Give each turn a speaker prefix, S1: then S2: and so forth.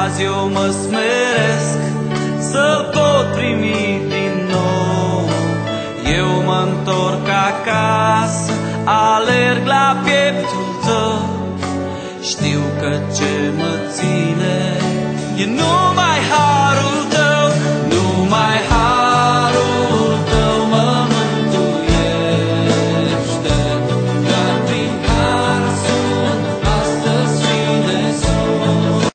S1: Azi eu mă smeresc să-L pot primi din nou. Eu mă-ntorc acasă, alerg la pieptul Tău, știu că ce mă ții